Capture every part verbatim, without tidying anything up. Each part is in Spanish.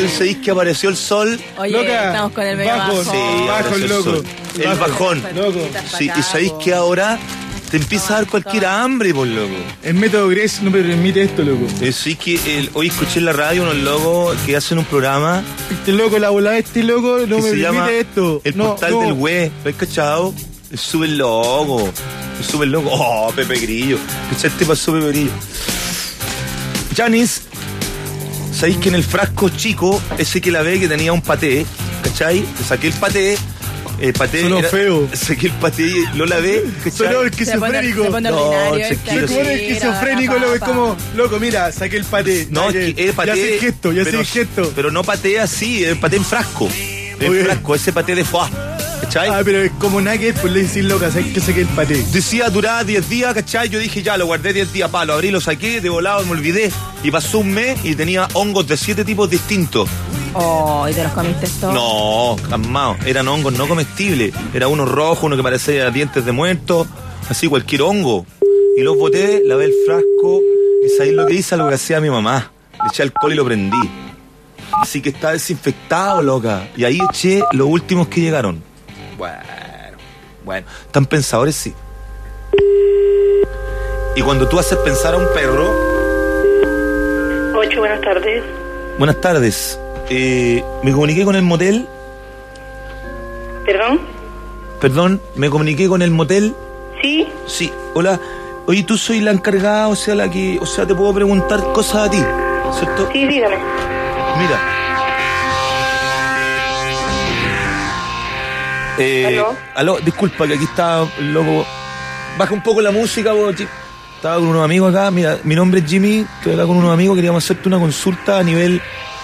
Entonces sabéis que apareció el sol. Oye, Loca, estamos con el medio bajo, bajo. Sí, bajo apareció el el loco. sol. El Bajo. bajón. Loco. Sí, y sabéis que ahora te empieza a dar cualquier hambre, por loco. El método Gress no me permite esto, loco. Eh, sí que el, hoy escuché en la radio unos locos que hacen un programa Este loco, la bola de este loco no que me se permite llama esto. El No, Portal no. del Güey. ¿Lo has cachado? Es súper loco. Es súper loco. Oh, Pepe Grillo. ¿Cachaste? Pasó Pepe Grillo. Janis, ¿sabéis que en el frasco chico, ese que la ve que tenía un paté, ¿cachai? Le saqué el paté. El paté Sonó era- feo. Saqué el paté y lo lavé, ¿cachai? Sonó Se pone, esquizofrénico. se pone No, ordinario. se esta quiere- Se pone tira, esquizofrénico, la loco. Es papa. como, loco, mira, saqué el paté. No, Ya es que es paté. Ya sé el gesto, ya sé pero, el gesto. Pero no paté así, es paté en frasco. En Oye. frasco, ese paté de foie. ¿Cachai? Ah, pero es como nugget, pues le decís loca, ¿sabes que saqué el paté? Decía duraba diez días, ¿cachai? Yo dije ya, lo guardé diez días, pa, lo abrí, lo saqué, de volado me olvidé. Y pasó un mes y tenía hongos de siete tipos distintos. Oh, ¿y te los comiste todos? No, calmado, eran hongos no comestibles. Era uno rojo, uno que parecía dientes de muerto, así cualquier hongo. Y los boté, lavé el frasco, y sabéis lo que hice, lo que hacía mi mamá. Le eché alcohol y lo prendí. Así que está desinfectado, loca. Y ahí eché los últimos que llegaron. Bueno, bueno, tan pensadores sí. Y cuando tú haces pensar a un perro... Ocho, buenas tardes. Buenas tardes. Eh, me comuniqué con el motel. ¿Perdón? Perdón, me comuniqué con el motel. ¿Sí? Sí, hola. Oye, tú soy la encargada, o sea, la que... O sea, te puedo preguntar cosas a ti, ¿cierto? Sí, dígame. Mira. Eh, ¿Aló? Aló, disculpa que aquí está el loco. Baja un poco la música, vos, Jim. Estaba con unos amigos acá. Mira, mi nombre es Jimmy. Estoy acá con unos amigos. Queríamos hacerte una consulta a nivel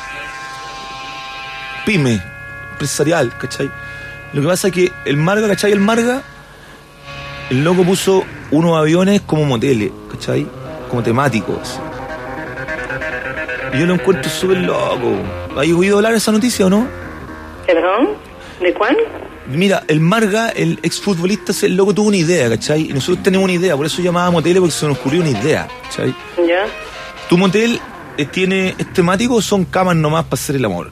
pyme, empresarial, ¿cachai? Lo que pasa es que el Marga, ¿cachai? El Marga, el loco puso unos aviones como moteles, ¿cachai? Como temáticos. Y yo lo encuentro súper loco. ¿Has oído hablar de esa noticia o no? ¿Perdón? ¿De cuál? Mira, el Marga, el exfutbolista, el loco tuvo una idea, ¿cachai? Y nosotros tenemos una idea, por eso llamábamos moteles, porque se nos ocurrió una idea, ¿cachai? ¿Ya? ¿Tu motel eh, tiene, es temático o son camas nomás para hacer el amor?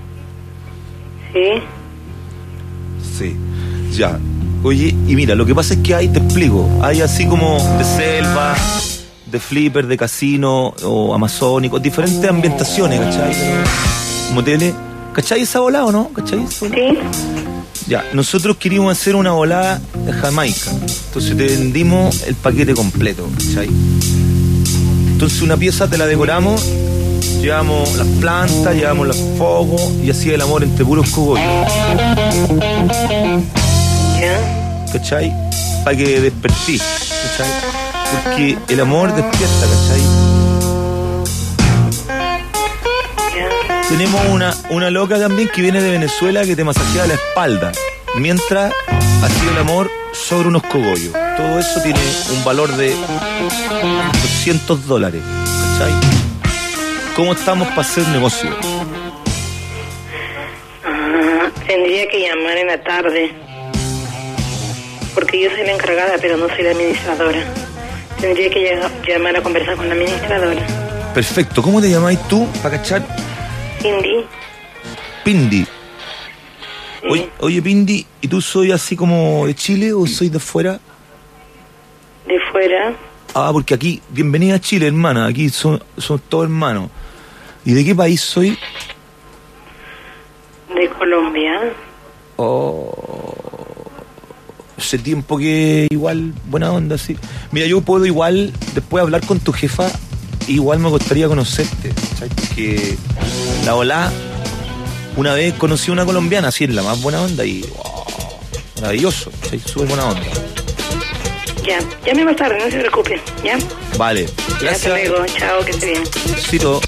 Sí. Sí, ya. Oye, y mira, lo que pasa es que hay, te explico, hay así como de selva, de flipper, de casino o amazónico, diferentes ambientaciones, ¿cachai? Moteles, ¿cachai esa volada o no? ¿Cachai esa volada? Sí. Ya, nosotros queríamos hacer una volada de Jamaica, entonces te vendimos el paquete completo, ¿cachai? Entonces una pieza te la decoramos, llevamos las plantas, llevamos los focos y así el amor entre puros cogollos. ¿Ya? ¿Cachai? Para que despertís, ¿cachai? Porque el amor despierta, ¿cachai? ¿Ya? Tenemos una, una loca también que viene de Venezuela que te masajea la espalda mientras hacía el amor sobre unos cogollos. Todo eso tiene un valor de doscientos dólares, ¿cachai? ¿Cómo estamos para hacer negocio? Ah, tendría que llamar en la tarde. Porque yo soy la encargada, pero no soy la administradora. Tendría que llega- llamar a conversar con la administradora. Perfecto, ¿cómo te llamáis tú para cachar? Cindy. Pindi. Sí. Oye, oye, Pindi, ¿y tú soy así como de Chile o soy de fuera? De fuera. Ah, porque aquí, bienvenida a Chile, hermana, aquí son, son todos hermanos. ¿Y de qué país soy? De Colombia. Oh, hace tiempo que igual, buena onda, sí. Mira, yo puedo igual, después hablar con tu jefa, igual me gustaría conocerte, ¿sabes? Porque la volá, una vez conocí a una colombiana, así en la más buena onda y wow, maravilloso, ¿sabes? Súper buena onda. Ya. Llame más tarde, no se preocupe. ¿Ya? Vale, Ya, hasta gracias. luego. Chao, que esté bien. Cito.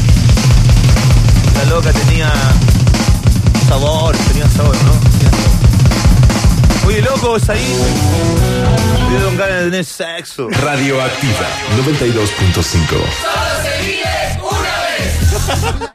La loca tenía sabor, tenía sabor, ¿no? Tenía sabor. Oye, locos, ahí me dieron ganas de tener sexo. Radioactiva noventa y dos punto cinco. Solo se vive una vez.